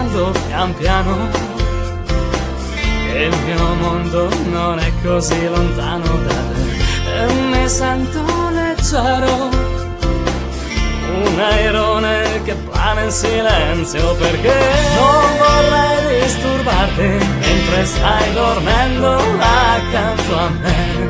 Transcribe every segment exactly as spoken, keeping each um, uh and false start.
pensando pian piano che il mio mondo non è così lontano da te, e mi sento leggero, un airone che plana in silenzio, perché non vorrei disturbarti mentre stai dormendo accanto a me,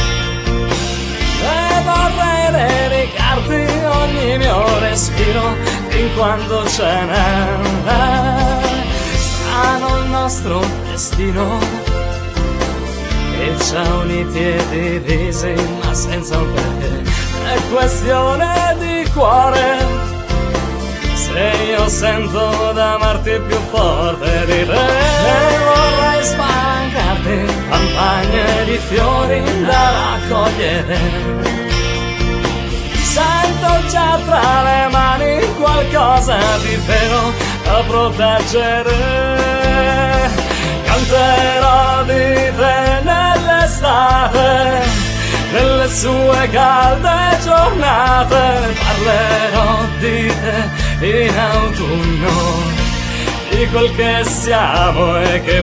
e vorrei dedicarti ogni mio respiro fin quando ce n'è. Strano il nostro destino che ci ha uniti e divisi ma senza un perché, è questione di cuore, se io sento d'amarti più forte di te, e vorrei spalancarti campagne di fiori da raccogliere, sento già tra le mani qualcosa di vero da proteggere, canterò di te nell'estate, nelle sue calde giornate, parlerò di te in autunno, di quel che siamo e che